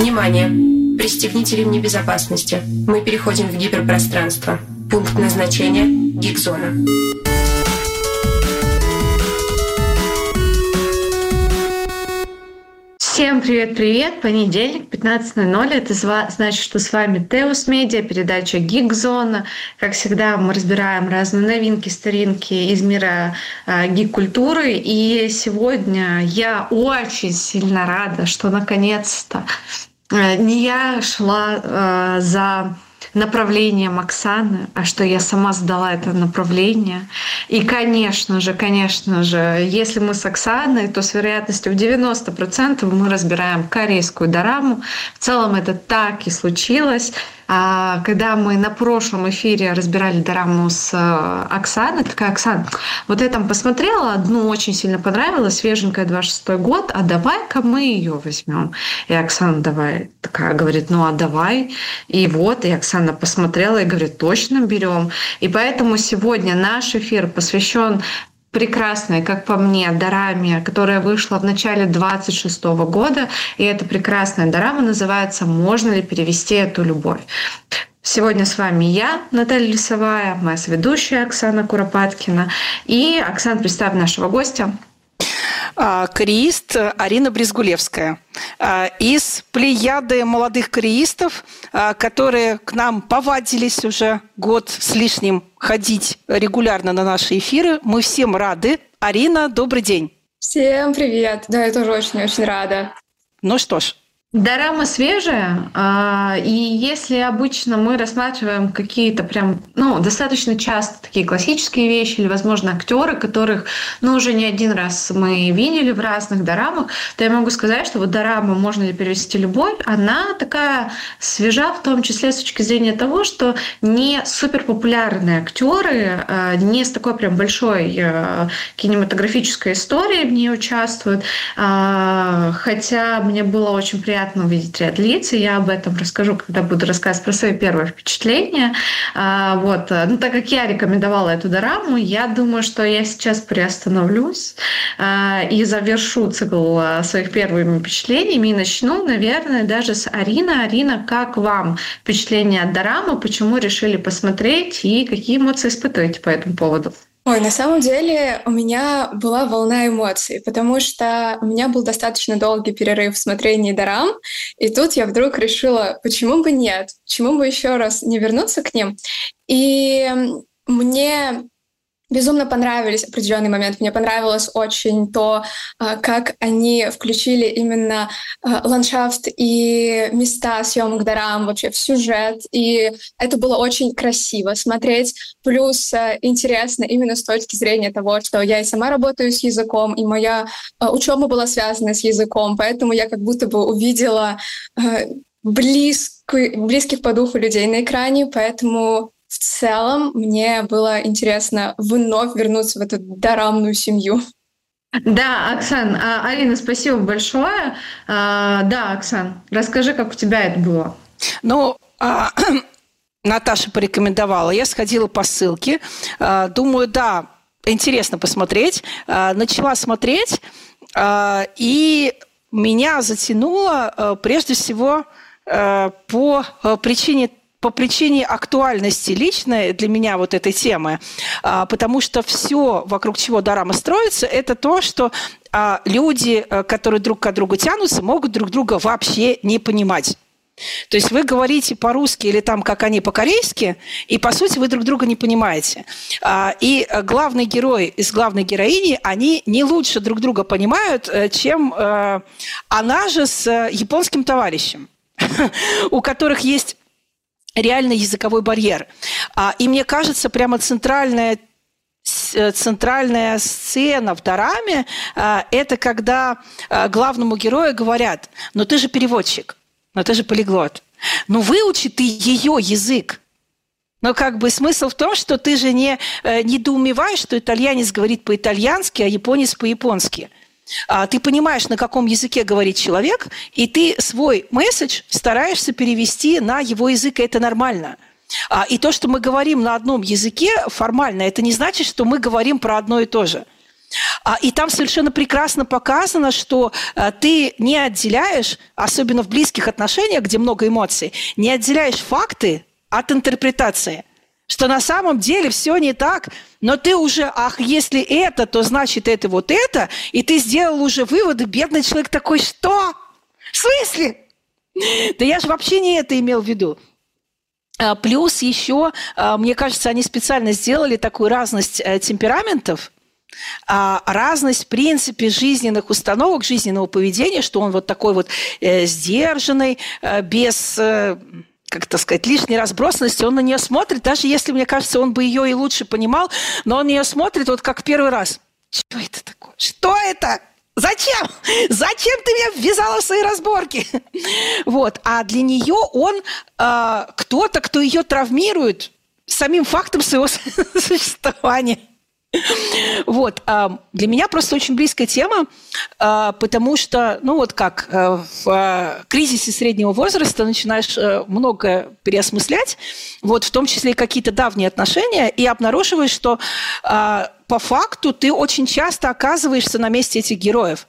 Внимание! Пристегните ремни безопасности. Мы переходим в гиперпространство. Пункт назначения – гик-зона. Всем привет-привет! Понедельник, 15:00. Это значит, что с вами Теус Медиа, передача Гик-зона. Как всегда, мы разбираем разные новинки, старинки из мира гик-культуры. И сегодня я очень сильно рада, что наконец-то не я шла за направлением Оксаны, а что я сама задала это направление. И, конечно же, если мы с Оксаной, то с вероятностью в 90% мы разбираем корейскую дораму. В целом это так и случилось. Когда мы на прошлом эфире разбирали дораму с Оксаной, такая: Оксана, вот я там посмотрела, одну очень сильно понравилась, свеженькая, 26-й год, а давай-ка мы ее возьмем. И Оксана говорит: давай. И вот, и Оксана посмотрела и говорит: точно берем. И поэтому сегодня наш эфир посвящен прекрасной, как по мне, дораме, которая вышла в начале 26 года. И эта прекрасная дорама называется «Можно ли перевести эту любовь?». Сегодня с вами я, Наталья Лисовая, моя соведущая Оксана Куропаткина. И, Оксана, представь нашего гостя. Кореист Арина Брезгулевская из плеяды молодых кореистов, которые к нам повадились уже год с лишним ходить регулярно на наши эфиры. Мы всем рады. Арина, добрый день. Всем привет. Да, я тоже очень-очень рада. Ну что ж. Дорама свежая, и если обычно мы рассматриваем какие-то прям, достаточно часто такие классические вещи или, возможно, актеры, которых, уже не один раз мы видели в разных дорамах, то я могу сказать, что вот дорама «Можно ли перевести любовь», она такая свежа, в том числе с точки зрения того, что не суперпопулярные актеры, не с такой прям большой кинематографической историей в ней участвуют, хотя мне было очень приятно увидеть ряд лиц, и я об этом расскажу, когда буду рассказывать про свои первые впечатления. Так как я рекомендовала эту дораму, я думаю, что я сейчас приостановлюсь и завершу цикл своих первыми впечатлениями и начну, наверное, даже с Арины. Арина, как вам впечатление от дорамы, почему решили посмотреть и какие эмоции испытываете по этому поводу? На самом деле у меня была волна эмоций, потому что у меня был достаточно долгий перерыв в смотрении дорам, и тут я вдруг решила, почему бы нет, почему бы еще раз не вернуться к ним. И мне безумно понравились определенный момент. Мне понравилось очень то, как они включили именно ландшафт и места съемок дорам вообще в сюжет. И это было очень красиво смотреть. Плюс интересно именно с точки зрения того, что я и сама работаю с языком, и моя учеба была связана с языком. Поэтому я как будто бы увидела близких по духу людей на экране. Поэтому в целом мне было интересно вновь вернуться в эту дорамную семью. Да, Оксан, Арина, спасибо большое. Да, Оксан, расскажи, как у тебя это было. Наташа порекомендовала. Я сходила по ссылке. Думаю, да, интересно посмотреть. Начала смотреть, и меня затянуло прежде всего по причине актуальности личной для меня вот этой темы, потому что все, вокруг чего дорама строится, это то, что люди, которые друг к другу тянутся, могут друг друга вообще не понимать. То есть вы говорите по-русски или там, как они, по-корейски, и, по сути, вы друг друга не понимаете. И главный герой и с главной героиней, они не лучше друг друга понимают, чем она же с японским товарищем, у которых есть реальный языковой барьер. И мне кажется, прямо центральная сцена в дораме – это когда главному герою говорят: «Ну ты же переводчик, ну ты же полиглот, ну выучи ты ее язык». Но смысл в том, что ты же не недоумеваешь, что итальянец говорит по-итальянски, а японец по-японски. Ты понимаешь, на каком языке говорит человек, и ты свой месседж стараешься перевести на его язык, и это нормально. И то, что мы говорим на одном языке формально, это не значит, что мы говорим про одно и то же. И там совершенно прекрасно показано, что ты не отделяешь, особенно в близких отношениях, где много эмоций, не отделяешь факты от интерпретации. Что на самом деле все не так, но ты уже, если это, то значит это вот это, и ты сделал уже выводы, бедный человек такой, что? В смысле? Да я же вообще не это имел в виду. Плюс еще, мне кажется, они специально сделали такую разность темпераментов, разность, в принципе, жизненных установок, жизненного поведения, что он вот такой вот сдержанный, без, как это сказать, лишней разбросанности, он на нее смотрит, даже если, мне кажется, он бы ее и лучше понимал, но он на нее смотрит вот как в первый раз. Что это такое? Что это? Зачем? Зачем ты меня ввязала в свои разборки? Вот. А для нее он кто-то, кто ее травмирует самим фактом своего существования. Вот. Для меня просто очень близкая тема, потому что, ну вот как в кризисе среднего возраста начинаешь многое переосмыслять, вот в том числе и какие-то давние отношения, и обнаруживаешь, что по факту ты очень часто оказываешься на месте этих героев.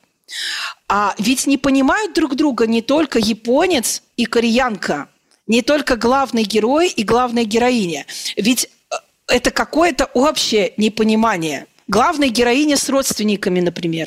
Ведь не понимают друг друга не только японец и кореянка, не только главный герой и главная героиня. Ведь это какое-то общее непонимание. Главная героиня с родственниками, например.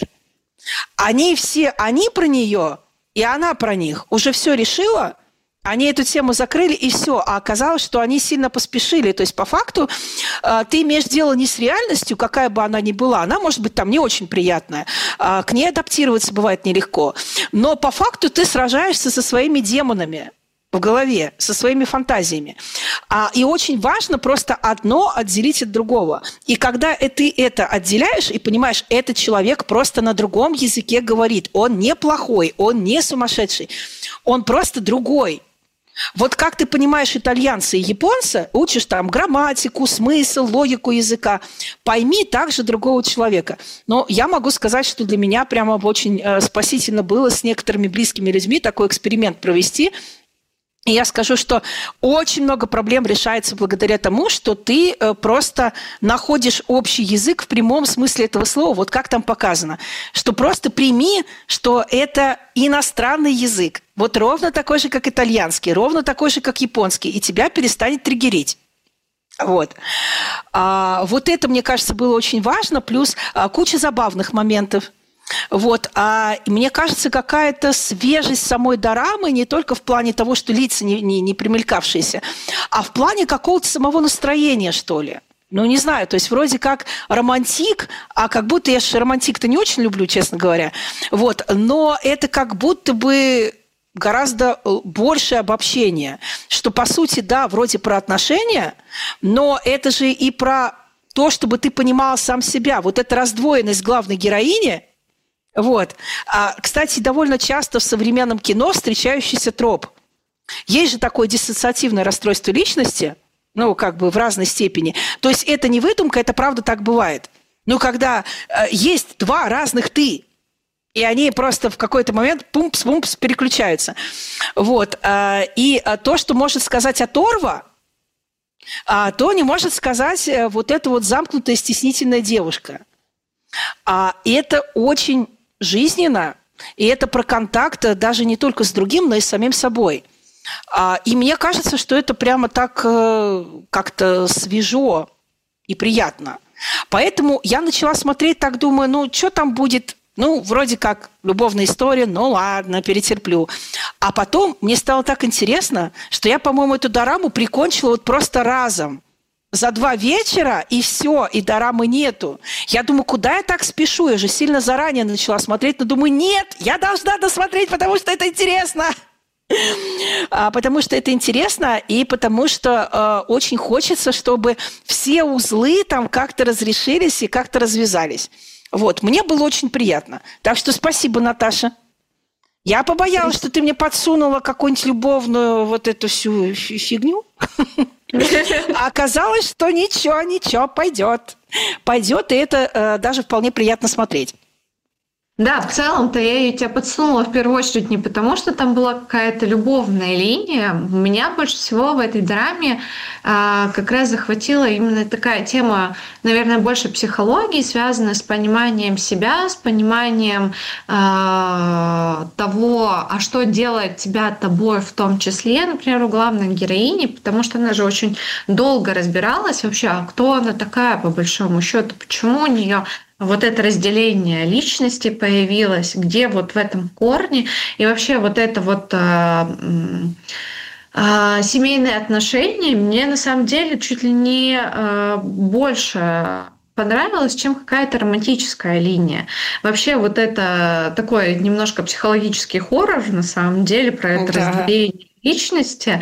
Они про нее, и она про них. Уже все решила, они эту тему закрыли, и все. А оказалось, что они сильно поспешили. То есть, по факту, ты имеешь дело не с реальностью, какая бы она ни была. Она может быть там не очень приятная. К ней адаптироваться бывает нелегко. Но по факту ты сражаешься со своими демонами в голове, со своими фантазиями. И очень важно просто одно отделить от другого. И когда ты это отделяешь и понимаешь, этот человек просто на другом языке говорит, он не плохой, он не сумасшедший, он просто другой. Вот как ты понимаешь итальянца и японца, учишь там грамматику, смысл, логику языка, пойми также другого человека. Но я могу сказать, что для меня прямо очень спасительно было с некоторыми близкими людьми такой эксперимент провести. И я скажу, что очень много проблем решается благодаря тому, что ты просто находишь общий язык в прямом смысле этого слова. Вот как там показано. Что просто прими, что это иностранный язык. Вот ровно такой же, как итальянский, ровно такой же, как японский. И тебя перестанет триггерить. Вот. Вот это, мне кажется, было очень важно. Плюс куча забавных моментов. Вот. Мне кажется, какая-то свежесть самой дорамы не только в плане того, что лица не примелькавшиеся, а в плане какого-то самого настроения, что ли. Ну, не знаю, то есть вроде как романтик, а как будто я же романтик-то не очень люблю, честно говоря. Вот. Но это как будто бы гораздо большее обобщение, что, по сути, да, вроде про отношения, но это же и про то, чтобы ты понимал сам себя. Вот эта раздвоенность главной героини. Вот. Кстати, довольно часто в современном кино встречающийся троп. Есть же такое диссоциативное расстройство личности, ну, как бы в разной степени. То есть это не выдумка, это правда так бывает. Ну, когда есть два разных «ты», и они просто в какой-то момент пумпс-пумпс переключаются. Вот. И то, что может сказать оторва, то не может сказать вот эта вот замкнутая, стеснительная девушка. И это очень жизненно, и это про контакт даже не только с другим, но и с самим собой. И мне кажется, что это прямо так как-то свежо и приятно. Поэтому я начала смотреть, так думаю, ну, что там будет? Ну, вроде как любовная история, ну ладно, перетерплю. А потом мне стало так интересно, что я, по-моему, эту дораму прикончила вот просто разом. За 2 вечера, и все, и дорамы нету. Я думаю, куда я так спешу? Я же сильно заранее начала смотреть, но думаю, нет, я должна досмотреть, потому что это интересно. Потому что это интересно, и потому что очень хочется, чтобы все узлы там как-то разрешились и как-то развязались. Вот, мне было очень приятно. Так что спасибо, Наташа. Я побоялась, что ты мне подсунула какую-нибудь любовную вот эту всю фигню. А оказалось, что ничего, пойдет. Пойдет, и это даже вполне приятно смотреть. Да, в целом-то я ее тебя подсунула в первую очередь не потому, что там была какая-то любовная линия. Меня больше всего в этой драме как раз захватила именно такая тема, наверное, больше психологии, связанная с пониманием себя, с пониманием того, а что делает тебя тобой в том числе, например, у главной героини, потому что она же очень долго разбиралась вообще, а кто она такая по большому счету, почему у нее вот это разделение личности появилось, где вот в этом корне, и вообще вот это вот семейные отношения мне на самом деле чуть ли не больше понравилось, чем какая-то романтическая линия. Вообще вот это такой немножко психологический хоррор на самом деле про это разделение личности.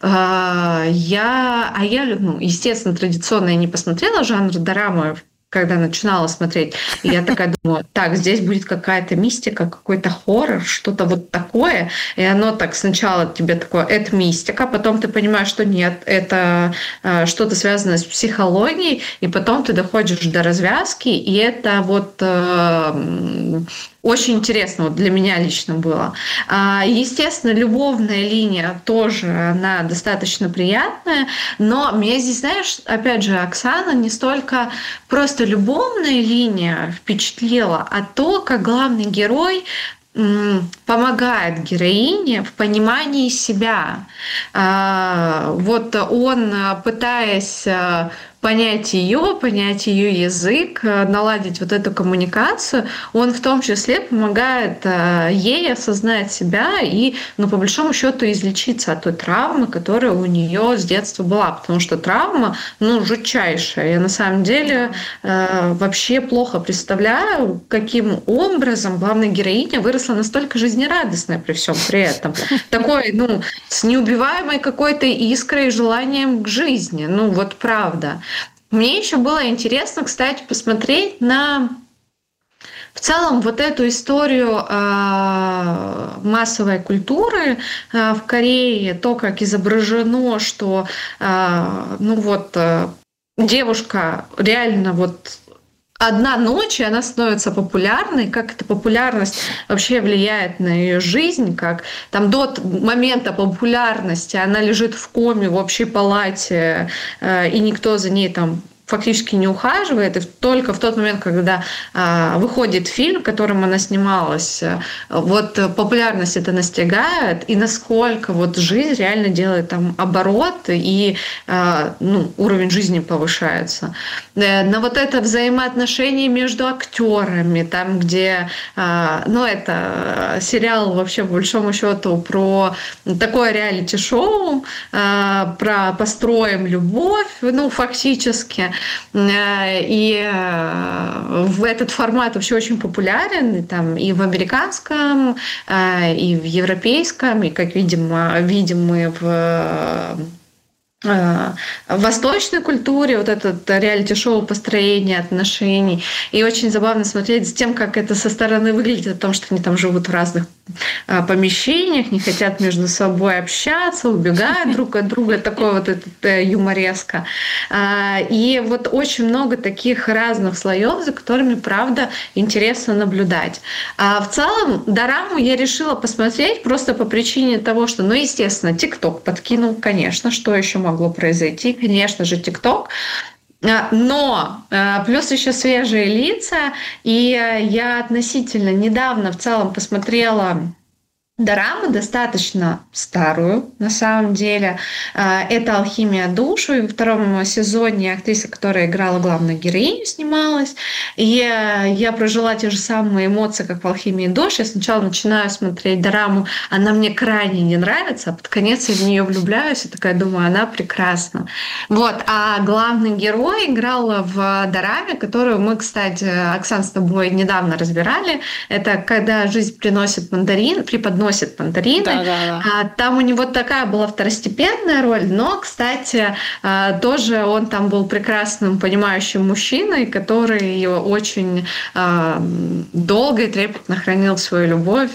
Я, естественно, традиционно я не посмотрела жанр дорамы, когда начинала смотреть, и я такая думаю, так, здесь будет какая-то мистика, какой-то хоррор, что-то вот такое, и оно так сначала тебе такое, это мистика, потом ты понимаешь, что нет, это что-то связанное с психологией, и потом ты доходишь до развязки, и это вот очень интересно вот для меня лично было. Естественно, любовная линия тоже, она достаточно приятная, но меня здесь, знаешь, опять же, Оксана, не столько просто любовная линия впечатлила, а то, как главный герой помогает героине в понимании себя. Вот он, пытаясь понять ее язык, наладить вот эту коммуникацию, он в том числе помогает ей осознать себя и, по большому счету, излечиться от той травмы, которая у нее с детства была, потому что травма, жутчайшая. Я на самом деле вообще плохо представляю, каким образом главная героиня выросла настолько жизнерадостной при всем при этом. Такой, с неубиваемой какой-то искрой и желанием к жизни. Вот правда. Мне еще было интересно, кстати, посмотреть на в целом вот эту историю массовой культуры в Корее, то, как изображено, что девушка реально одна ночь, и она становится популярной, как эта популярность вообще влияет на ее жизнь, как там до момента популярности она лежит в коме в общей палате, и никто за ней там фактически не ухаживает, и только в тот момент, когда выходит фильм, в котором она снималась, популярность это настигает, и насколько жизнь реально делает там оборот, и уровень жизни повышается. На это взаимоотношения между актерами, там, где это сериал вообще, по большому счету, про такое реалити-шоу, про «Построим любовь», фактически. И этот формат вообще очень популярен и в американском, и в европейском, и, как видим мы в восточной культуре, этот реалити-шоу построения отношений. И очень забавно смотреть за тем, как это со стороны выглядит, о том, что они там живут в разных помещениях, не хотят между собой общаться, убегают друг от друга, такое юмореска. И очень много таких разных слоев, за которыми, правда, интересно наблюдать. А в целом, дораму я решила посмотреть просто по причине того, что, естественно, ТикТок подкинул, конечно, что еще могло произойти, конечно же, ТикТок. Но плюс еще свежие лица, и я относительно недавно в целом посмотрела дораму, достаточно старую, на самом деле. Это «Алхимия душ». И во втором сезоне актриса, которая играла главную героиню, снималась. И я прожила те же самые эмоции, как в «Алхимии душ». Я сначала начинаю смотреть дораму, она мне крайне не нравится, а под конец я в нее влюбляюсь и такая думаю, она прекрасна. А главный герой играл в дораме, которую мы, кстати, Оксан, с тобой недавно разбирали. Это «Когда жизнь преподносит мандарины». Да. Там у него такая была второстепенная роль, но, кстати, тоже он там был прекрасным, понимающим мужчиной, который очень долго и трепетно хранил свою любовь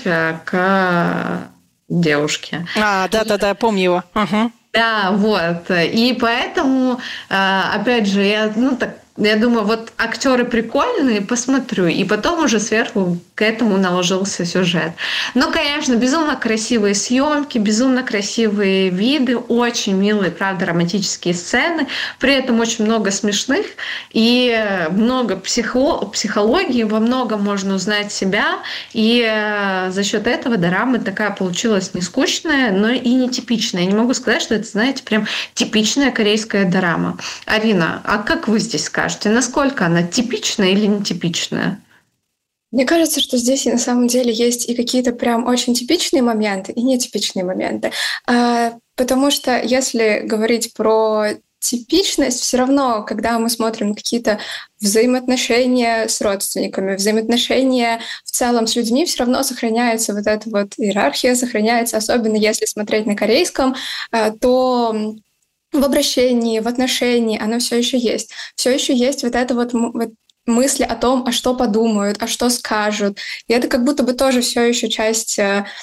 к девушке. Да, помню его. Угу. Да, И поэтому, опять же, я Я думаю, вот актеры прикольные, посмотрю. И потом уже сверху к этому наложился сюжет. Но, конечно, безумно красивые съемки, безумно красивые виды, очень милые, правда, романтические сцены. При этом очень много смешных и много психологии. Во многом можно узнать себя. И за счет этого дорама такая получилась не скучная, но и нетипичная. Я не могу сказать, что это, знаете, прям типичная корейская дорама. Арина, а как вы здесь скажете? Насколько она типичная или нетипичная? Мне кажется, что здесь на самом деле есть и какие-то прям очень типичные моменты, и нетипичные моменты. Потому что если говорить про типичность, все равно, когда мы смотрим какие-то взаимоотношения с родственниками, взаимоотношения в целом с людьми, все равно сохраняется вот эта вот иерархия, сохраняется, особенно если смотреть на корейском, то в обращении, в отношении оно все еще есть. Все еще есть вот это вот мысли о том, а что подумают, а что скажут. И это как будто бы тоже все еще часть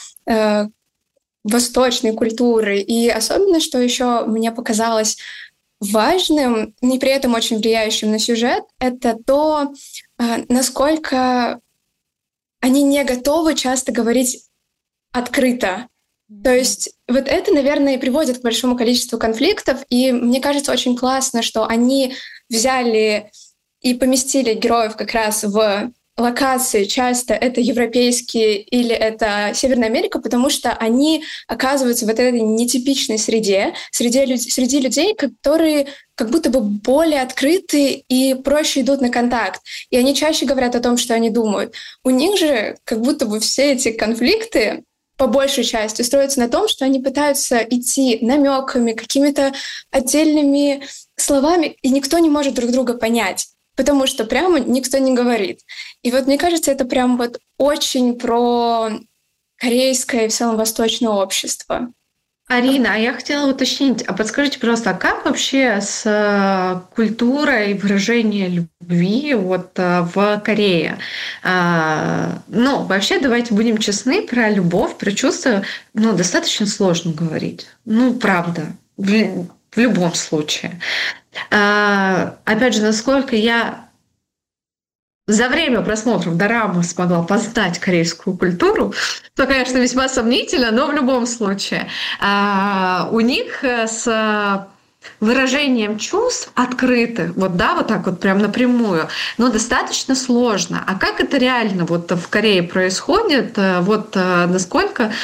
восточной культуры. И особенно, что еще мне показалось важным, и при этом очень влияющим на сюжет, это то, насколько они не готовы часто говорить открыто. То есть вот это, наверное, и приводит к большому количеству конфликтов, и мне кажется очень классно, что они взяли и поместили героев как раз в локации, часто это европейские или это Северная Америка, потому что они оказываются в этой нетипичной среде, среди людей, которые как будто бы более открыты и проще идут на контакт. И они чаще говорят о том, что они думают. У них же как будто бы все эти конфликты по большей части строятся на том, что они пытаются идти намеками, какими-то отдельными словами, и никто не может друг друга понять, потому что прямо никто не говорит. И вот мне кажется, это прям вот очень про корейское и в целом восточное общество. Арина, а я хотела уточнить, а подскажите, пожалуйста, а как вообще с культурой выражения любви вот в Корее? Ну, вообще, давайте будем честны, про любовь, про чувства, ну, достаточно сложно говорить. Ну, правда, в любом случае. Опять же, насколько я за время просмотров дорамы смогла познать корейскую культуру, то, конечно, весьма сомнительно, но в любом случае у них с выражением чувств открытых, вот, да, вот так вот прям напрямую, но достаточно сложно. А как это реально вот в Корее происходит? Вот насколько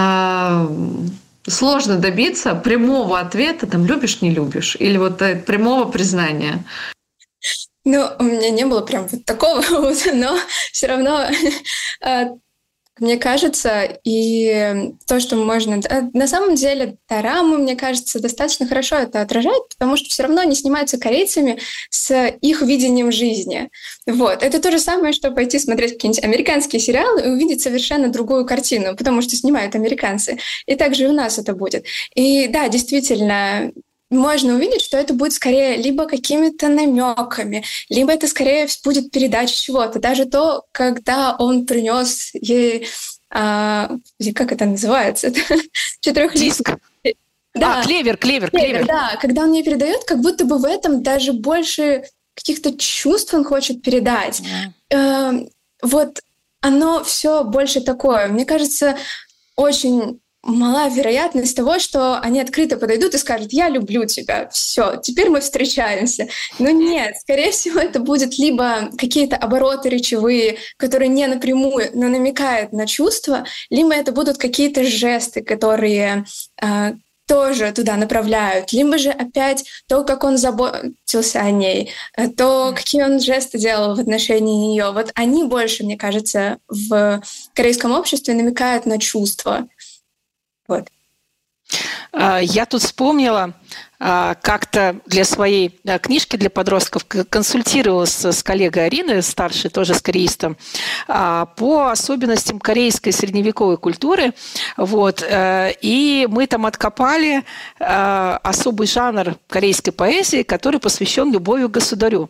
сложно добиться прямого ответа, там, любишь, не любишь, или вот прямого признания? Ну, у меня не было прям вот такого, но все равно, мне кажется, и то, что можно... На самом деле, дорамы, мне кажется, достаточно хорошо это отражает, потому что все равно они снимаются корейцами с их видением жизни. Вот. Это то же самое, что пойти смотреть какие-нибудь американские сериалы и увидеть совершенно другую картину, потому что снимают американцы. И также и у нас это будет. И да, действительно, можно увидеть, что это будет скорее либо какими-то намеками, либо это скорее будет передача чего-то. Даже то, когда он принес ей, как это называется? Диск. Да. Клевер. Да, когда он ей передает, как будто бы в этом даже больше каких-то чувств он хочет передать. Вот оно все больше такое. Мне кажется, очень мала вероятность того, что они открыто подойдут и скажут: «Я люблю тебя, все, теперь мы встречаемся». Но нет, скорее всего, это будет либо какие-то обороты речевые, которые не напрямую, но намекают на чувства, либо это будут какие-то жесты, которые тоже туда направляют, либо же опять то, как он заботился о ней, то, какие он жесты делал в отношении нее. Вот они больше, мне кажется, в корейском обществе намекают на чувства. Вот. Я тут вспомнила, как-то для своей книжки для подростков консультировалась с коллегой Ариной, старшей, тоже с кореистом, по особенностям корейской средневековой культуры. Вот. И мы там откопали особый жанр корейской поэзии, который посвящен любови к государю.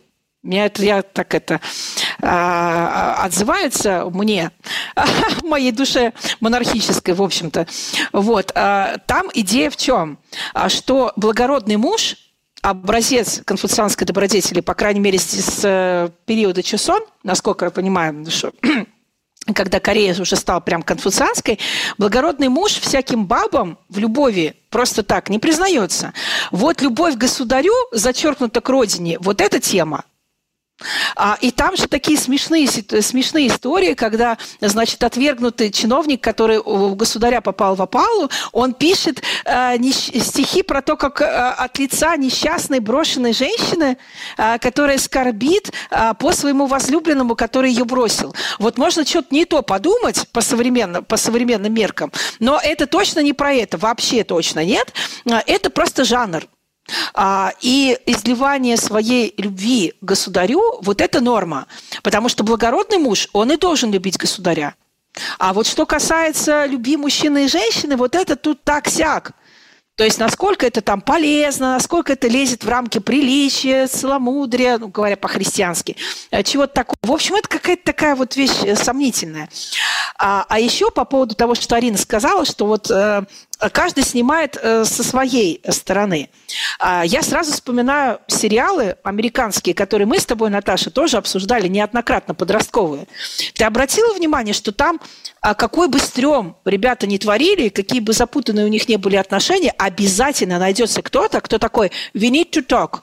Отзывается мне, в моей душе монархической, в общем-то. Вот. Там идея в чем? Что благородный муж образец конфуцианской добродетели, по крайней мере, с периода Чосон, насколько я понимаю, что когда Корея уже стала прям конфуцианской, благородный муж всяким бабам в любови просто так не признается. Вот любовь к государю, зачеркнута к родине, вот эта тема. И там же такие смешные истории, когда, значит, отвергнутый чиновник, который у государя попал в опалу, он пишет стихи про то, как от лица несчастной брошенной женщины, которая скорбит по своему возлюбленному, который ее бросил. Вот можно что-то не то подумать по современным меркам, но это точно не про это, вообще точно нет. Это просто жанр. И изливание своей любви к государю – вот это норма. Потому что благородный муж, он и должен любить государя. А вот что касается любви мужчины и женщины, вот это тут так-сяк. То есть насколько это там полезно, насколько это лезет в рамки приличия, целомудрия, ну, говоря по-христиански, чего-то такого. В общем, это какая-то такая вот вещь сомнительная. А еще по поводу того, что Арина сказала, что вот каждый снимает со своей стороны. Я сразу вспоминаю сериалы американские, которые мы с тобой, Наташа, тоже обсуждали неоднократно, подростковые. Ты обратила внимание, что там какой бы стрём ребята не творили, какие бы запутанные у них не были отношения, обязательно найдется кто-то, кто такой «we need to talk».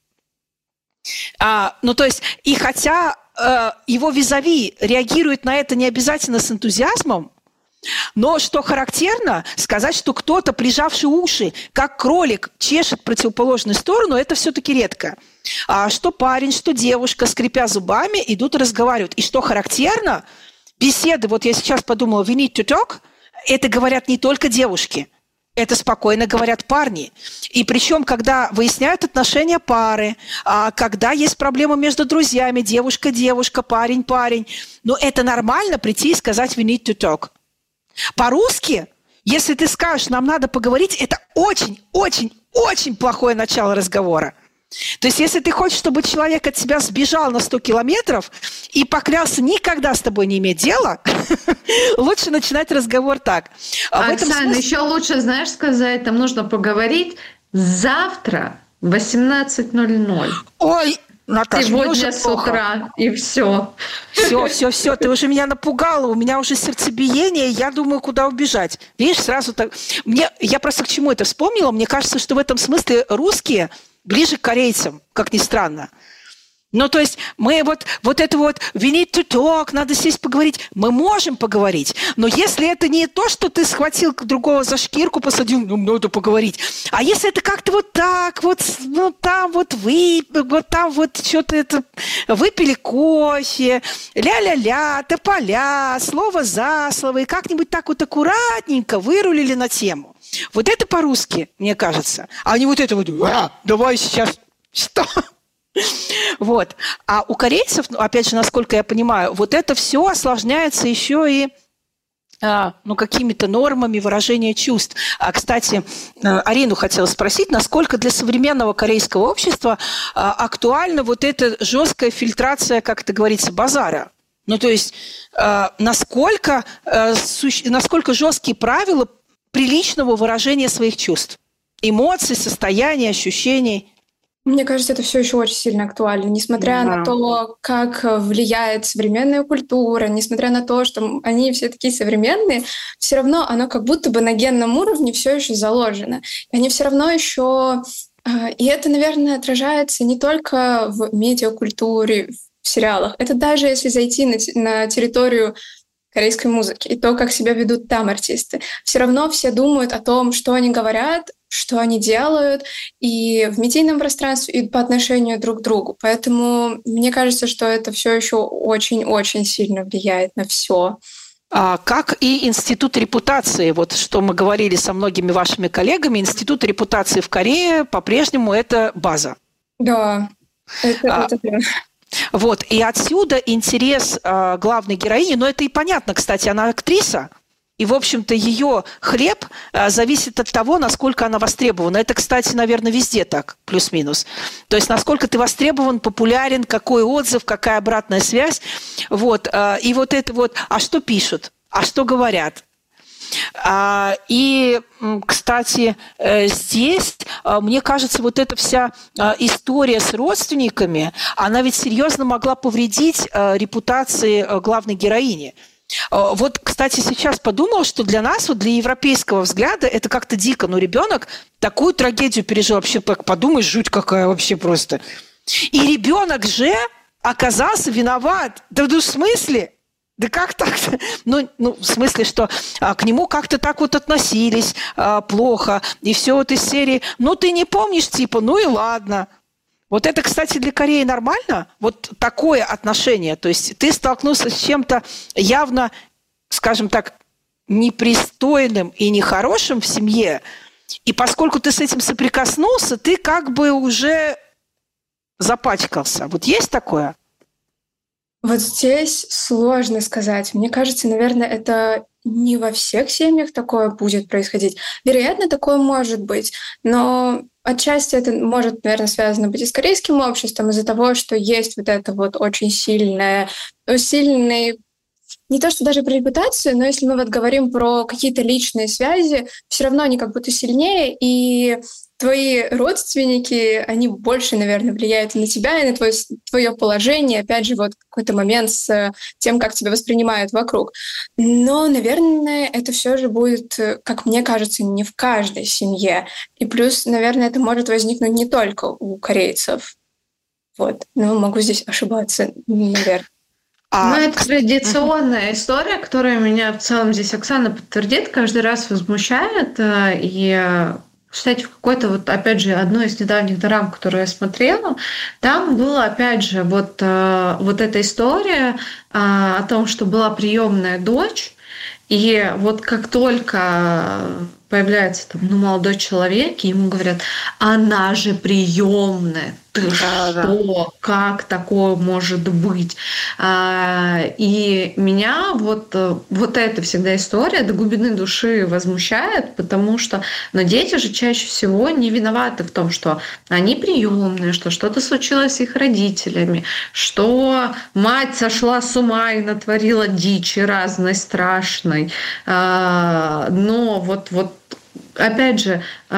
Ну, то есть, и хотя его визави реагирует на это не обязательно с энтузиазмом, но, что характерно, сказать, что кто-то, прижавший уши, как кролик, чешет противоположную сторону, это все-таки редко. Что парень, что девушка, скрипя зубами, идут и разговаривают. И что характерно, беседы, вот я сейчас подумала, we need to talk, это говорят не только девушки. Это спокойно говорят парни. И причем, когда выясняют отношения пары, когда есть проблемы между друзьями, девушка-девушка, парень-парень, но это нормально прийти и сказать «we need to talk». По-русски, если ты скажешь «нам надо поговорить», это очень-очень-очень плохое начало разговора. То есть, если ты хочешь, чтобы человек от тебя сбежал на 100 километров и поклялся никогда с тобой не иметь дела, лучше начинать разговор так. Оксана, еще лучше, знаешь, сказать, там нужно поговорить завтра в 18:00. Ой, Наташа, сегодня с утра, и все. Все, ты уже меня напугала, у меня уже сердцебиение, я думаю, куда убежать. Видишь, сразу так... Я просто к чему это вспомнила, мне кажется, что в этом смысле русские ближе к корейцам, как ни странно. Ну, то есть мы вот это вот we need to talk, надо сесть поговорить. Мы можем поговорить, но если это не то, что ты схватил другого за шкирку, посадил, ну, надо поговорить. А если это как-то вот так, вот, ну, там вот там вот что-то это, выпили кофе, ля-ля-ля, тополя, слово за слово, и как-нибудь так вот аккуратненько вырулили на тему. Вот это по-русски, мне кажется. А не вот это вот, давай сейчас, что? Вот. А у корейцев, опять же, насколько я понимаю, вот это все осложняется еще и какими-то нормами выражения чувств. Кстати, Арину хотела спросить, насколько для современного корейского общества актуальна вот эта жесткая фильтрация, как это говорится, базара? Ну, то есть, насколько жесткие правила приличного выражения своих чувств, эмоций, состояний, ощущений? Мне кажется, это все еще очень сильно актуально, несмотря на то, как влияет современная культура, несмотря на то, что они все такие современные, все равно оно как будто бы на генном уровне все еще заложено. И они все равно еще... И это, наверное, отражается не только в медиакультуре, в сериалах. Это даже если зайти на территорию корейской музыки и то, как себя ведут там артисты. Все равно все думают о том, что они говорят, что они делают и в медийном пространстве, и по отношению друг к другу. Поэтому мне кажется, что это все еще очень-очень сильно влияет на все. Как и институт репутации, вот что мы говорили со многими вашими коллегами, институт репутации в Корее по-прежнему это база. Да, это прям... Вот, и отсюда интерес главной героини, но это и понятно, кстати, она актриса, и, в общем-то, ее хлеб зависит от того, насколько она востребована. Это, кстати, наверное, везде так, плюс-минус. То есть, насколько ты востребован, популярен, какой отзыв, какая обратная связь. Вот. И вот это вот, а что пишут, а что говорят. И, кстати, здесь, мне кажется, вот эта вся история с родственниками, она ведь серьезно могла повредить репутации главной героини. Вот, кстати, сейчас подумала, что для нас, вот для европейского взгляда, это как-то дико. Но ребенок такую трагедию пережил. Вообще, подумаешь, жуть какая вообще просто. И ребенок же оказался виноват. Да в смысле? Да как так-то? Ну, в смысле, что к нему как-то так вот относились плохо. И все вот из серии, ну, ты не помнишь, типа, ну и ладно. Вот это, кстати, для Кореи нормально? Вот такое отношение. То есть ты столкнулся с чем-то явно, скажем так, непристойным и нехорошим в семье, и поскольку ты с этим соприкоснулся, ты как бы уже запачкался. Вот есть такое? Вот здесь сложно сказать. Мне кажется, наверное, это не во всех семьях такое будет происходить. Вероятно, такое может быть, но отчасти это может, наверное, связано быть и с корейским обществом из-за того, что есть вот это вот очень сильный, не то что даже про репутацию, но если мы вот говорим про какие-то личные связи, все равно они как будто сильнее, и твои родственники, они больше, наверное, влияют на тебя и на твое положение, опять же, вот какой-то момент с тем, как тебя воспринимают вокруг. Но, наверное, это все же будет, как мне кажется, не в каждой семье. И плюс, наверное, это может возникнуть не только у корейцев. Вот. Но могу здесь ошибаться, наверное. Ну, это традиционная история, которая меня в целом здесь Оксана подтвердит, каждый раз возмущает. И, кстати, в какой-то, вот, опять же, одной из недавних дорам, которую я смотрела, там была, опять же, вот эта история о том, что была приемная дочь, и вот как только появляется там, молодой человек, и ему говорят, она же приемная. Ты что? Как такое может быть? И меня вот эта всегда история до глубины души возмущает, потому что дети же чаще всего не виноваты в том, что они приемные, что что-то случилось с их родителями, что мать сошла с ума и натворила дичи разной страшной. Но вот опять же,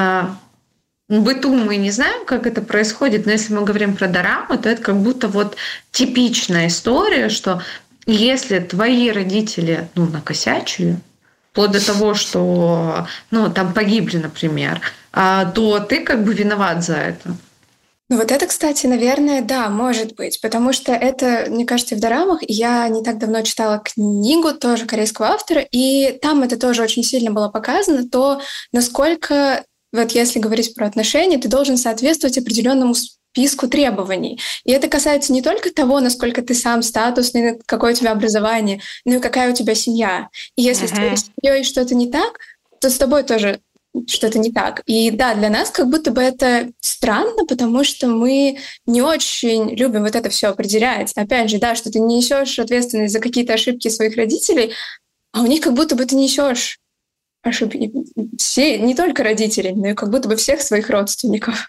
в быту мы не знаем, как это происходит, но если мы говорим про дорамы, то это как будто вот типичная история, что если твои родители, накосячили, вплоть до того, что, там погибли, например, то ты как бы виноват за это. Ну вот это, кстати, наверное, да, может быть, потому что это, мне кажется, в дорамах. Я не так давно читала книгу тоже корейского автора, и там это тоже очень сильно было показано, то насколько, вот если говорить про отношения, ты должен соответствовать определенному списку требований. И это касается не только того, насколько ты сам статусный, какое у тебя образование, но и какая у тебя семья. И если с твоей семьей что-то не так, то с тобой тоже что-то не так. И да, для нас как будто бы это странно, потому что мы не очень любим вот это все определять. Опять же, да, что ты не несешь ответственность за какие-то ошибки своих родителей, а у них как будто бы ты несешь ошибки все, не только родителей, но и как будто бы всех своих родственников.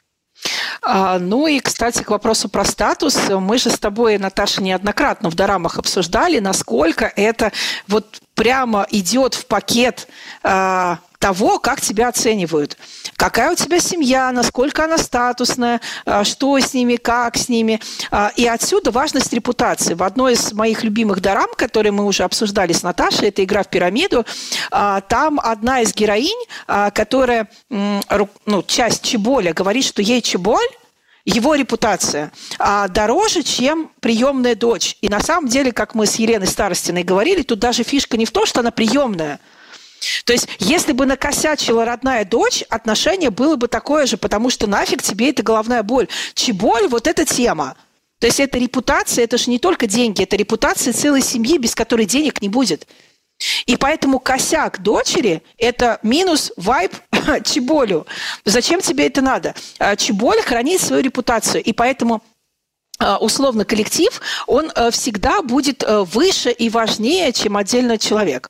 Ну и, кстати, к вопросу про статус. Мы же с тобой, Наташа, неоднократно в дорамах обсуждали, насколько это вот прямо идет в пакет того, как тебя оценивают. Какая у тебя семья, насколько она статусная, что с ними, как с ними. И отсюда важность репутации. В одной из моих любимых дорам, которые мы уже обсуждали с Наташей, это «Игра в пирамиду», там одна из героинь, которая, часть Чеболя, говорит, что ей Чеболь, его репутация дороже, чем приемная дочь. И на самом деле, как мы с Еленой Старостиной говорили, тут даже фишка не в том, что она приемная. То есть, если бы накосячила родная дочь, отношение было бы такое же, потому что нафиг тебе эта головная боль. Чеболь – вот эта тема. То есть, это репутация, это же не только деньги, это репутация целой семьи, без которой денег не будет. И поэтому косяк дочери – это минус вайб Чеболю. Зачем тебе это надо? Чеболь хранит свою репутацию, и поэтому условно коллектив, он всегда будет выше и важнее, чем отдельный человек.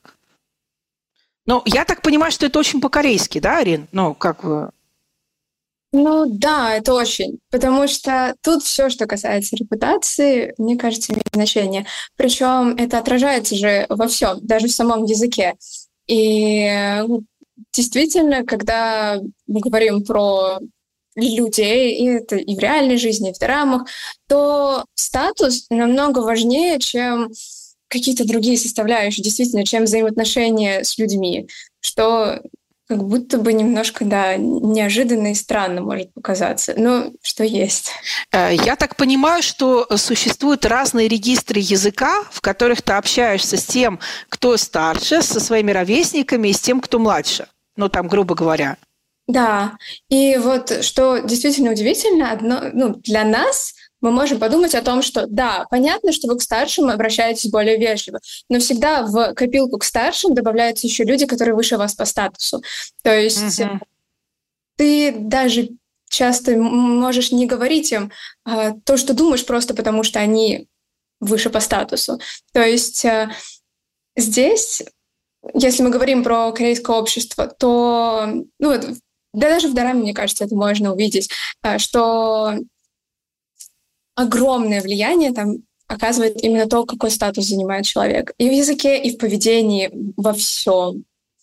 Ну, я так понимаю, что это очень по-корейски, да, Арин? Да, это очень. Потому что тут все, что касается репутации, мне кажется, имеет значение. Причем это отражается же во всем, даже в самом языке. И действительно, когда мы говорим про людей, и это и в реальной жизни, и в дорамах, то статус намного важнее, чем какие-то другие составляющие, действительно, чем взаимоотношения с людьми, что как будто бы немножко, да, неожиданно и странно может показаться, но что есть. Я так понимаю, что существуют разные регистры языка, в которых ты общаешься с тем, кто старше, со своими ровесниками, и с тем, кто младше. Ну, там, грубо говоря. Да, и вот что действительно удивительно, для нас мы можем подумать о том, что да, понятно, что вы к старшим обращаетесь более вежливо, но всегда в копилку к старшим добавляются еще люди, которые выше вас по статусу. То есть ты даже часто можешь не говорить им то, что думаешь, просто потому что они выше по статусу. То есть здесь, если мы говорим про корейское общество, то да даже в дораме, мне кажется, это можно увидеть, что огромное влияние там оказывает именно то, какой статус занимает человек. И в языке, и в поведении, во всем.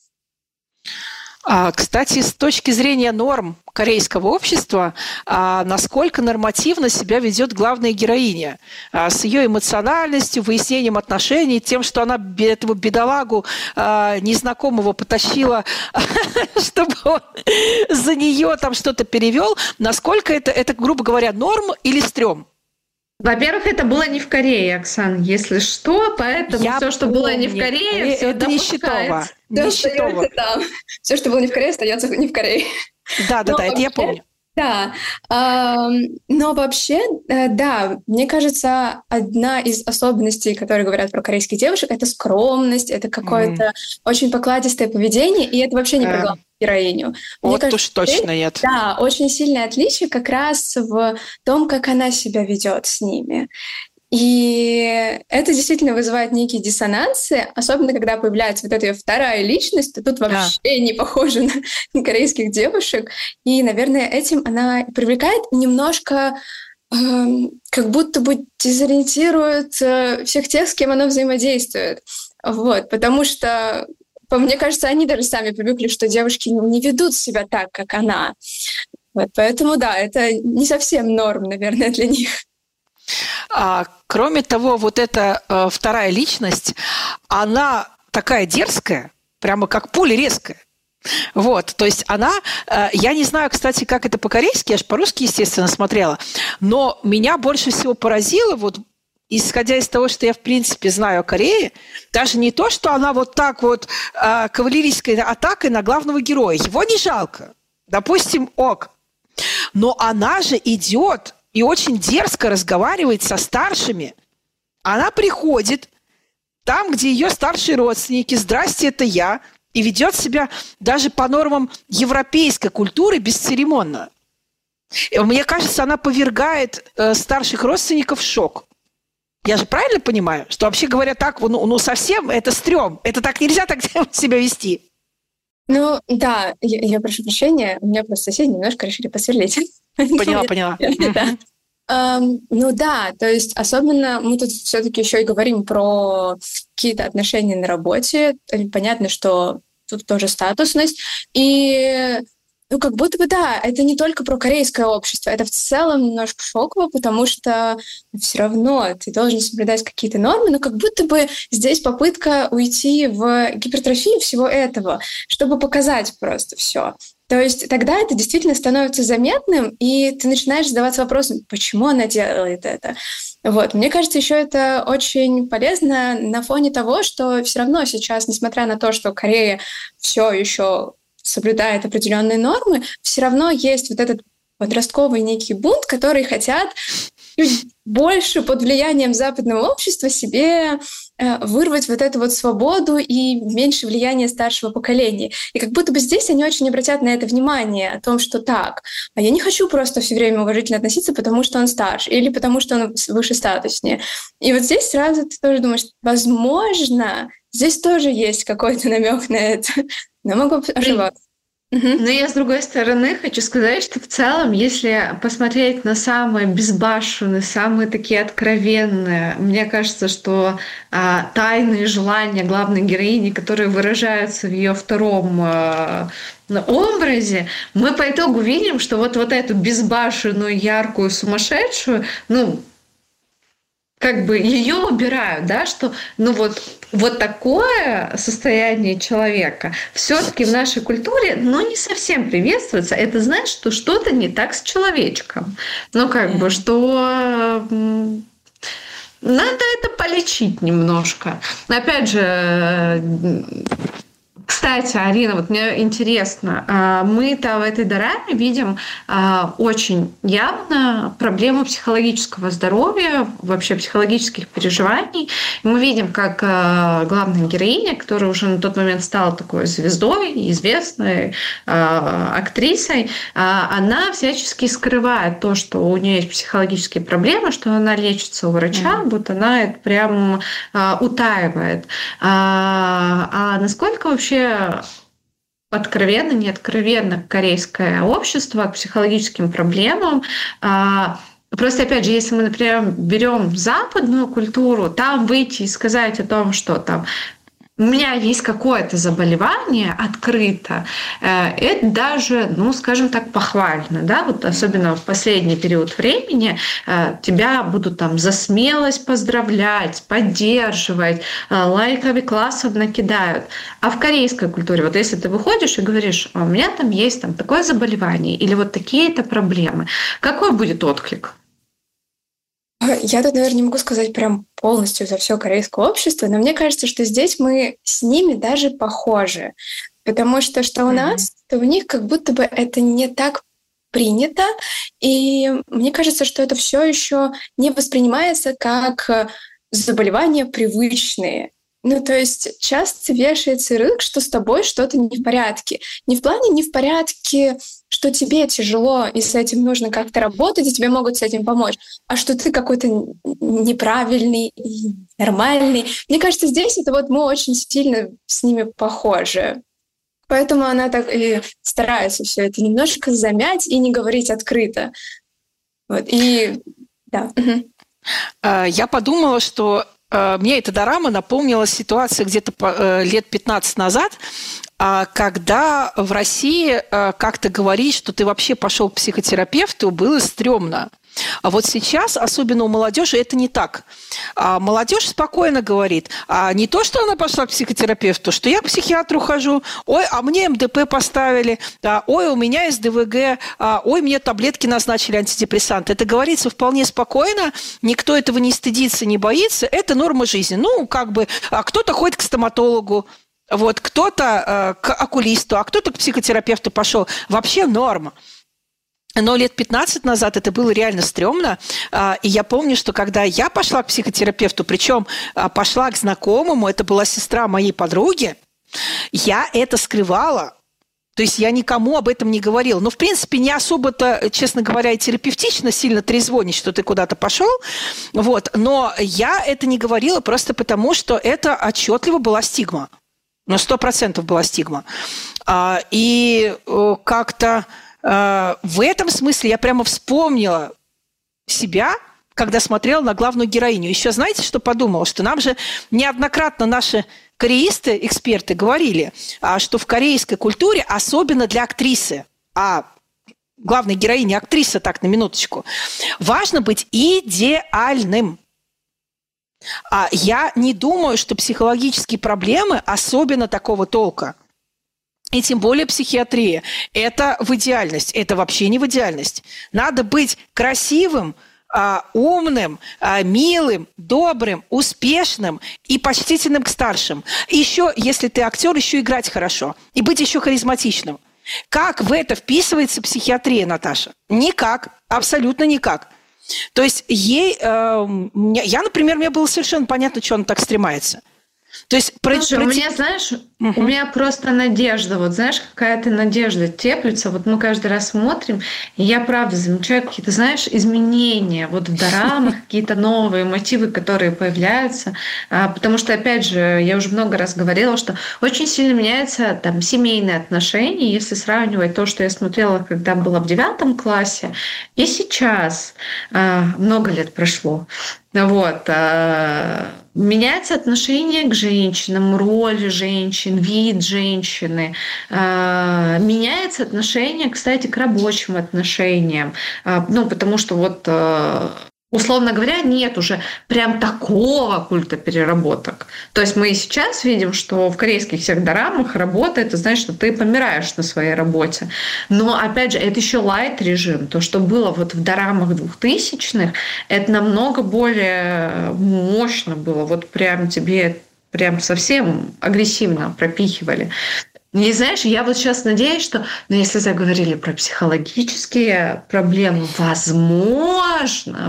Кстати, с точки зрения норм корейского общества, насколько нормативно себя ведет главная героиня? С ее эмоциональностью, выяснением отношений, тем, что она этого бедолагу незнакомого потащила, чтобы он за нее там что-то перевел. Насколько это, грубо говоря, норм или стрём? Во-первых, это было не в Корее, Оксан, если что, поэтому все, что было не в Корее, все это нищетово. Все, что было не в Корее, остается не в Корее. Да, это я помню. Да, но вообще, да, мне кажется, одна из особенностей, которые говорят про корейских девушек, это скромность, это какое-то очень покладистое поведение, и это вообще не про главную героиню. Вот уж точно нет. Да, очень сильное отличие как раз в том, как она себя ведет с ними. И это действительно вызывает некие диссонансы, особенно когда появляется вот эта ее вторая личность, то тут вообще не похожа на корейских девушек. И, наверное, этим она привлекает немножко, как будто бы дезориентирует всех тех, с кем она взаимодействует. Вот, потому что, мне кажется, они даже сами привыкли, что девушки не ведут себя так, как она. Вот, поэтому, да, это не совсем норм, наверное, для них. Кроме того, вот эта вторая личность, она такая дерзкая, прямо как пуля резкая. Вот, то есть она, я не знаю, кстати, как это по-корейски, я же по-русски, естественно, смотрела, но меня больше всего поразило, вот, исходя из того, что я, в принципе, знаю о Корее, даже не то, что она вот так вот кавалерийской атакой на главного героя, его не жалко, допустим, ок, но она же идет и очень дерзко разговаривает со старшими. Она приходит там, где ее старшие родственники, здрасте, это я, и ведет себя даже по нормам европейской культуры бесцеремонно. Мне кажется, она повергает старших родственников в шок. Я же правильно понимаю, что вообще говоря так, совсем это стрём, это так нельзя так себя вести? Ну, да, я прошу прощения, у меня просто соседи немножко решили посверлить. Поняла. Ну да, то есть особенно мы тут все-таки еще и говорим про какие-то отношения на работе. Понятно, что тут тоже статусность. И как будто бы да, это не только про корейское общество, это в целом немножко шоково, потому что все равно ты должен соблюдать какие-то нормы, но как будто бы здесь попытка уйти в гипертрофию всего этого, чтобы показать просто все. То есть тогда это действительно становится заметным, и ты начинаешь задаваться вопросом, почему она делает это. Вот. Мне кажется, еще это очень полезно на фоне того, что все равно сейчас, несмотря на то, что Корея все еще соблюдает определенные нормы, все равно есть вот этот подростковый некий бунт, который хотят чуть больше под влиянием западного общества себе вырвать вот эту вот свободу и меньше влияния старшего поколения. И как будто бы здесь они очень обратят на это внимание, о том, что так, а я не хочу просто все время уважительно относиться, потому что он старше или потому что он выше статуснее. И вот здесь сразу ты тоже думаешь, возможно, здесь тоже есть какой-то намек на это, но могу ошибаться. Но я, с другой стороны, хочу сказать, что в целом, если посмотреть на самые безбашенные, самые такие откровенные, мне кажется, что тайные желания главной героини, которые выражаются в ее втором образе, мы по итогу видим, что вот эту безбашенную, яркую, сумасшедшую, как бы ее убирают, да, что вот такое состояние человека все-таки в нашей культуре, не совсем приветствуется. Это значит, что что-то не так с человечком. Что надо это полечить немножко. Опять же, кстати, Арина, вот мне интересно, мы-то в этой дораме видим очень явно проблему психологического здоровья, вообще психологических переживаний. Мы видим, как главная героиня, которая уже на тот момент стала такой звездой, известной актрисой, она всячески скрывает то, что у нее есть психологические проблемы, что она лечится у врача, вот она это прям утаивает. А насколько вообще откровенно, неоткровенно корейское общество к психологическим проблемам? Просто, опять же, если мы, например, берем западную культуру, там выйти и сказать о том, что там у меня есть какое-то заболевание открыто, это даже, скажем так, похвально, да, вот особенно в последний период времени тебя будут там за смелость поздравлять, поддерживать, лайками классов накидают. А в корейской культуре, вот если ты выходишь и говоришь, у меня там есть там такое заболевание или вот такие-то проблемы, какой будет отклик? Я тут, наверное, не могу сказать прям полностью за все корейское общество, но мне кажется, что здесь мы с ними даже похожи. Потому что у нас, то у них как будто бы это не так принято. И мне кажется, что это все еще не воспринимается как заболевания привычные. То есть часто вешается ярлык, что с тобой что-то не в порядке. Не в плане не в порядке, что тебе тяжело, и с этим нужно как-то работать, и тебе могут с этим помочь, а что ты какой-то неправильный, нормальный. Мне кажется, здесь это вот мы очень сильно с ними похожи. Поэтому она так и старается все это немножко замять и не говорить открыто. Вот. И да. Я подумала, что мне эта дорама напомнила ситуацию где-то лет 15 назад, когда в России как-то говорить, что ты вообще пошел к психотерапевту, было стрёмно. А вот сейчас, особенно у молодежи, это не так. Молодежь спокойно говорит, не то, что она пошла к психотерапевту, что я к психиатру хожу, ой, а мне МДП поставили, ой, у меня СДВГ, ой, мне таблетки назначили, антидепрессанты. Это говорится вполне спокойно, никто этого не стыдится, не боится, это норма жизни. Кто-то ходит к стоматологу, вот, кто-то к окулисту, а кто-то к психотерапевту пошел. Вообще норма. Но лет 15 назад это было реально стрёмно. И я помню, что когда я пошла к психотерапевту, причем пошла к знакомому, это была сестра моей подруги, я это скрывала. То есть я никому об этом не говорила. В принципе, не особо-то, честно говоря, и терапевтично сильно трезвонить, что ты куда-то пошел. Вот. Но я это не говорила просто потому, что это отчетливо была стигма. 100% была стигма. И как-то в этом смысле я прямо вспомнила себя, когда смотрела на главную героиню. Еще знаете, что подумала? Что нам же неоднократно наши кореисты, эксперты говорили, что в корейской культуре, особенно для актрисы, главной героини актриса, так, на минуточку, важно быть идеальным. Я не думаю, что психологические проблемы, особенно такого толка, и тем более психиатрия, это в идеальность. Это вообще не в идеальность. Надо быть красивым, умным, милым, добрым, успешным и почтительным к старшим. Еще, если ты актер, еще играть хорошо. И быть еще харизматичным. Как в это вписывается психиатрия, Наташа? Никак. Абсолютно никак. То есть например, мне было совершенно понятно, что она так стремается. То есть, Слушай, у меня, знаешь, У меня просто надежда, вот знаешь, какая-то надежда теплится. Вот мы каждый раз смотрим, и я правда замечаю какие-то, знаешь, изменения вот в дорамах, какие-то новые мотивы, которые появляются. Потому что, опять же, я уже много раз говорила, что очень сильно меняются там семейные отношения. Если сравнивать то, что я смотрела, когда была в 9 классе, и сейчас, много лет прошло. Вот. Меняется отношение к женщинам, роль женщин, вид женщины. Меняется отношение, кстати, к рабочим отношениям. Потому что вот, условно говоря, нет уже прям такого культа переработок. То есть мы и сейчас видим, что в корейских всех дорамах работа – это значит, что ты помираешь на своей работе. Но, опять же, это еще лайт-режим. То, что было вот в дорамах 2000-х, это намного более мощно было. Вот прям тебе прям совсем агрессивно пропихивали. И знаешь, я вот сейчас надеюсь, что, если заговорили про психологические проблемы, возможно,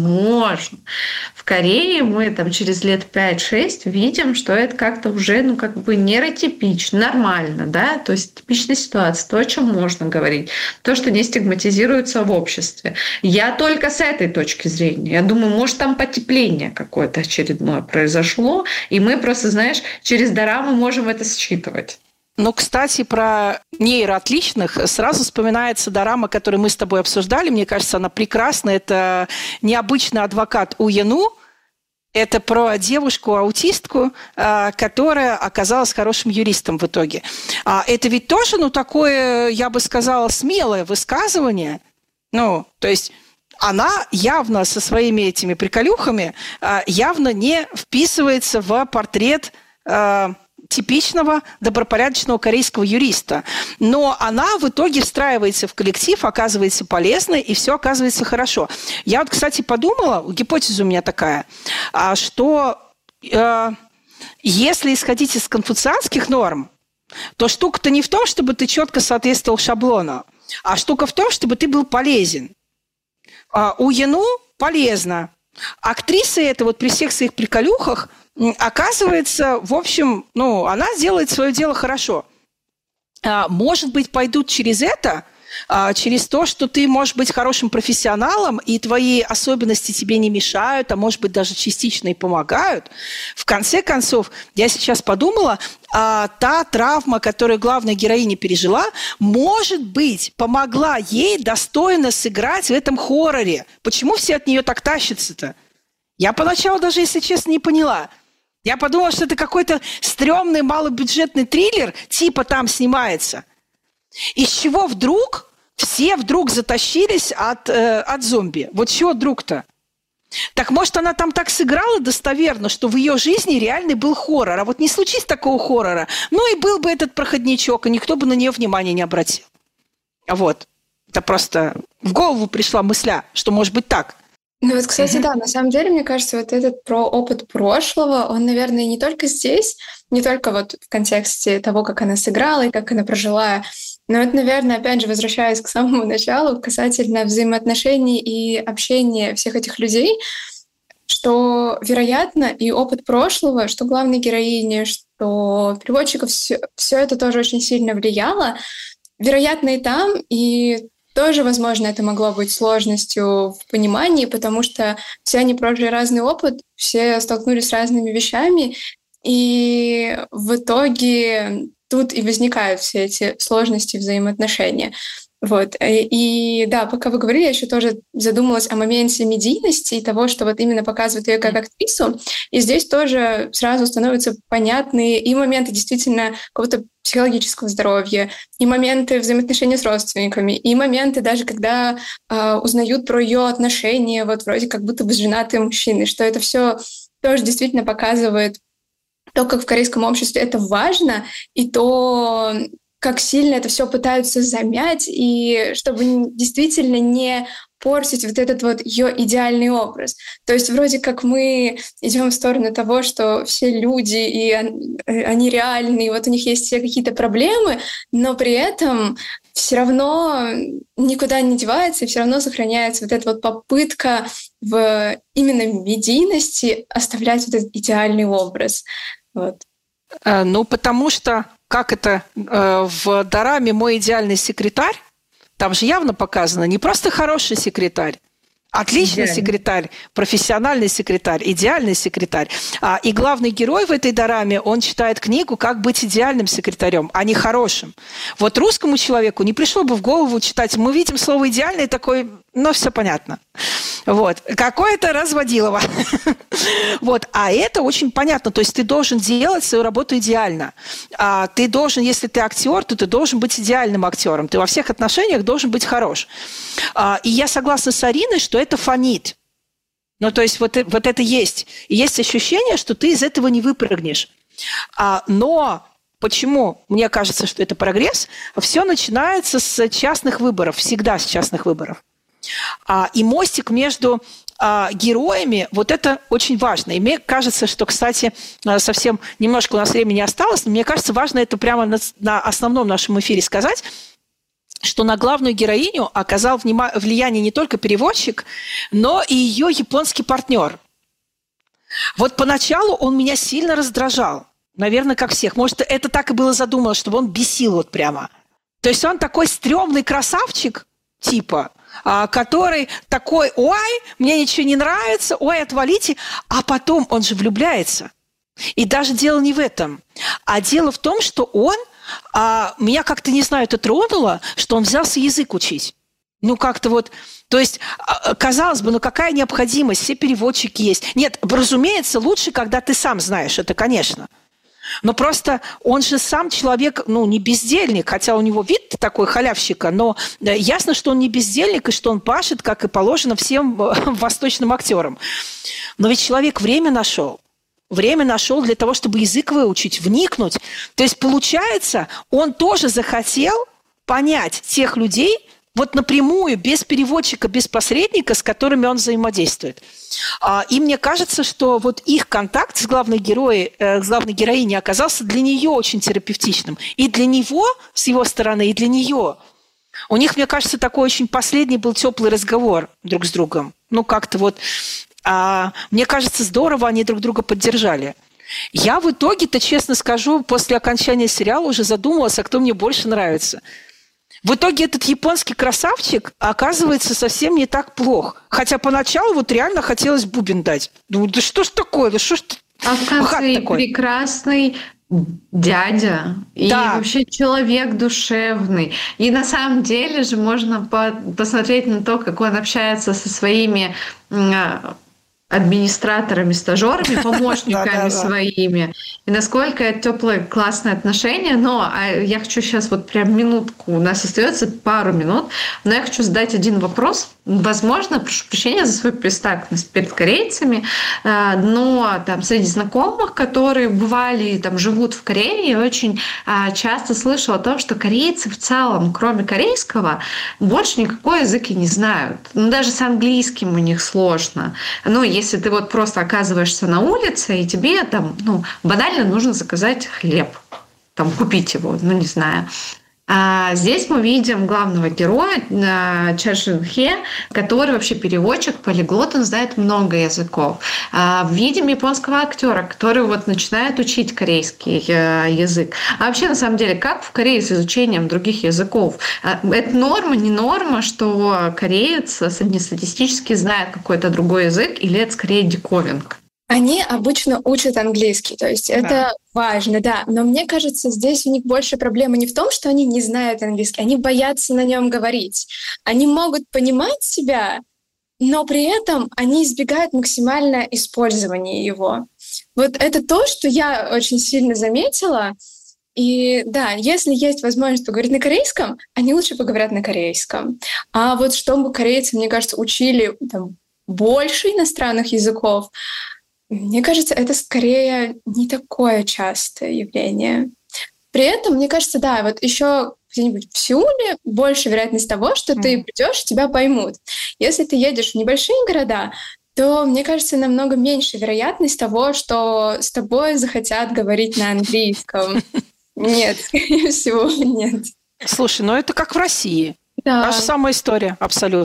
в Корее мы там через лет 5-6 видим, что это как-то уже, нейротипично, нормально, да, то есть типичная ситуация, то, о чем можно говорить, то, что не стигматизируется в обществе. Я только с этой точки зрения. Я думаю, может, там потепление какое-то очередное произошло, и мы просто, знаешь, через дораму можем это считывать. Ну, кстати, про нейроотличных сразу вспоминается дорама, которую мы с тобой обсуждали. Мне кажется, она прекрасна. Это «Необычный адвокат Уену». Это про девушку-аутистку, которая оказалась хорошим юристом в итоге. Это ведь тоже, такое, я бы сказала, смелое высказывание. То есть она явно со своими этими приколюхами явно не вписывается в портрет типичного добропорядочного корейского юриста. Но она в итоге встраивается в коллектив, оказывается полезной, и все оказывается хорошо. Я вот, кстати, подумала, гипотеза у меня такая, что если исходить из конфуцианских норм, то штука-то не в том, чтобы ты четко соответствовал шаблону, а штука в том, чтобы ты был полезен. Уену полезно. Актриса эта вот при всех своих приколюхах оказывается, в общем, она делает свое дело хорошо. Может быть, пойдут через это, через то, что ты можешь быть хорошим профессионалом, и твои особенности тебе не мешают, а может быть, даже частично и помогают. В конце концов, я сейчас подумала, та травма, которую главная героиня пережила, может быть, помогла ей достойно сыграть в этом хорроре. Почему все от нее так тащатся-то? Я поначалу даже, если честно, не поняла. Я подумала, что это какой-то стрёмный малобюджетный триллер, типа там снимается. Из чего вдруг все затащились от зомби? Вот чего вдруг-то? Так может, она там так сыграла достоверно, что в ее жизни реальный был хоррор. А вот не случись такого хоррора, и был бы этот проходничок, и никто бы на нее внимания не обратил. Вот. Это просто в голову пришла мысля, что может быть так. Кстати, да, на самом деле, мне кажется, вот этот про опыт прошлого, он, наверное, не только здесь, не только вот в контексте того, как она сыграла и как она прожила, но это, наверное, опять же, возвращаясь к самому началу, касательно взаимоотношений и общения всех этих людей, что, вероятно, и опыт прошлого, что главной героини, что переводчиков, все это тоже очень сильно влияло. Вероятно, и там, и тоже, возможно, это могло быть сложностью в понимании, потому что все они прожили разный опыт, все столкнулись с разными вещами, и в итоге тут и возникают все эти сложности взаимоотношения. Вот. И да, пока вы говорили, я еще тоже задумалась о моменте медийности и того, что вот именно показывают ее как актрису. И здесь тоже сразу становятся понятны и моменты действительно какого-то психологического здоровья, и моменты взаимоотношений с родственниками, и моменты даже, когда узнают про ее отношения, вот вроде как будто бы с женатым мужчиной, что это все тоже действительно показывает то, как в корейском обществе это важно, и то, как сильно это все пытаются замять, и чтобы действительно не портить вот этот вот ее идеальный образ. То есть вроде как мы идем в сторону того, что все люди, и они реальные, вот у них есть все какие-то проблемы, но при этом все равно никуда не девается, и все равно сохраняется вот эта вот попытка в именно медийности оставлять вот этот идеальный образ. Вот. Потому что, как это в дораме «Мой идеальный секретарь», там же явно показано не просто хороший секретарь, отличный секретарь, профессиональный секретарь, идеальный секретарь. И главный герой в этой дораме, он читает книгу «Как быть идеальным секретарем», а не хорошим. Вот русскому человеку не пришло бы в голову читать. Мы видим слово «идеальный» такой, все понятно. Вот. Какое-то разводилово. Вот. А это очень понятно. То есть ты должен делать свою работу идеально. Ты должен, если ты актер, то ты должен быть идеальным актером. Ты во всех отношениях должен быть хорош. И я согласна с Ариной, что это фонит. То есть вот это есть. И есть ощущение, что ты из этого не выпрыгнешь. Но почему мне кажется, что это прогресс? Все начинается с частных выборов. Всегда с частных выборов. И мостик между героями, вот это очень важно. И мне кажется, что, кстати, совсем немножко у нас времени осталось, но мне кажется, важно это прямо на основном нашем эфире сказать, что на главную героиню оказал влияние не только переводчик, но и ее японский партнер. Вот поначалу он меня сильно раздражал. Наверное, как всех. Может, это так и было задумано, чтобы он бесил вот прямо. То есть он такой стрёмный красавчик, типа, который такой: ой, мне ничего не нравится, ой, отвалите. А потом он же влюбляется. И даже дело не в этом. А дело в том, что он, меня как-то, не знаю, это тронуло, что он взялся язык учить. Как-то вот, то есть, казалось бы, какая необходимость, все переводчики есть. Нет, разумеется, лучше, когда ты сам знаешь, это, конечно. Но просто он же сам человек, не бездельник, хотя у него вид такой халявщика, но ясно, что он не бездельник и что он пашет, как и положено всем восточным актерам. Но ведь человек время нашел для того, чтобы язык выучить, вникнуть. То есть, получается, он тоже захотел понять тех людей, вот напрямую, без переводчика, без посредника, с которыми он взаимодействует. И мне кажется, что вот их контакт с главной героиней оказался для нее очень терапевтичным. И для него, с его стороны, и для нее. У них, мне кажется, такой очень последний был теплый разговор друг с другом. Как-то вот... мне кажется, здорово они друг друга поддержали. Я в итоге-то, честно скажу, после окончания сериала уже задумалась, а кто мне больше нравится. В итоге этот японский красавчик оказывается совсем не так плох. Хотя поначалу вот реально хотелось бубен дать. Думаю, да что ж такое? Да что ж в конце прекрасный дядя и вообще человек душевный. И на самом деле же можно посмотреть на то, как он общается со своими администраторами, стажерами, помощниками своими. И насколько это теплые, классные отношения. Но я хочу сейчас вот прям минутку, у нас остается пару минут, но я хочу задать один вопрос. Возможно, прошу прощения за свою бестактность перед корейцами, но там среди знакомых, которые бывали, там живут в Корее, я очень часто слышала о том, что корейцы в целом, кроме корейского, больше никакой язык и не знают. Даже с английским у них сложно. Если ты вот просто оказываешься на улице, и тебе там, банально нужно заказать хлеб, там, купить его, не знаю. Здесь мы видим главного героя Ча Жин Хе, который вообще переводчик, полиглот, он знает много языков. Видим японского актера, который вот начинает учить корейский язык. А вообще, на самом деле, как в Корее с изучением других языков? Это норма, не норма, что кореец среднестатистически знает какой-то другой язык, или это скорее диковинка? Они обычно учат английский, то есть это важно, да. Но мне кажется, здесь у них больше проблема не в том, что они не знают английский, они боятся на нем говорить. Они могут понимать себя, но при этом они избегают максимально использования его. Вот это то, что я очень сильно заметила. И да, если есть возможность поговорить на корейском, они лучше поговорят на корейском. А вот чтобы корейцы, мне кажется, учили больше иностранных языков, мне кажется, это скорее не такое частое явление. При этом, мне кажется, да, вот еще где-нибудь в Сеуле больше вероятность того, что ты придешь, тебя поймут. Если ты едешь в небольшие города, то, мне кажется, намного меньше вероятность того, что с тобой захотят говорить на английском. Нет, скорее всего, нет. Слушай, это как в России. Да. Та же самая история, абсолютно.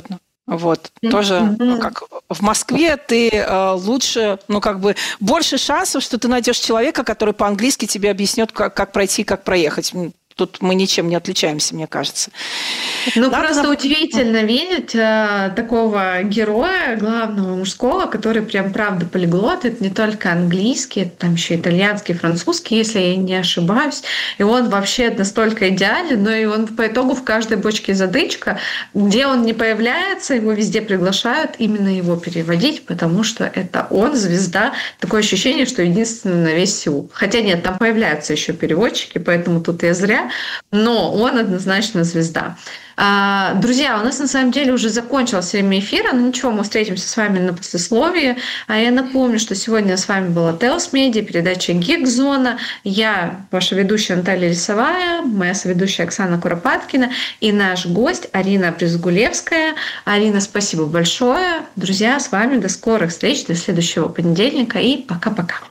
Вот, тоже, как в Москве ты лучше, больше шансов, что ты найдешь человека, который по-английски тебе объяснет, как пройти, как проехать. Тут мы ничем не отличаемся, мне кажется. Просто удивительно видеть такого героя, главного мужского, который прям правда полиглот. Это не только английский, это там еще итальянский, французский, если я не ошибаюсь. И он вообще настолько идеален, но и он по итогу в каждой бочке задычка, где он не появляется, его везде приглашают именно его переводить, потому что это он, звезда. Такое ощущение, что единственный на весь Сеул. Хотя нет, там появляются еще переводчики, поэтому тут я зря. Но он однозначно звезда. Друзья, у нас на самом деле уже закончилось время эфира, но ничего, мы встретимся с вами на послесловии. А я напомню, что сегодня с вами была Теос Медиа, передача «Гик-зона». Я, ваша ведущая Наталья Лисовая, моя соведущая Оксана Куропаткина и наш гость Арина Призгулевская. Арина, спасибо большое. Друзья, с вами до скорых встреч, до следующего понедельника и пока-пока.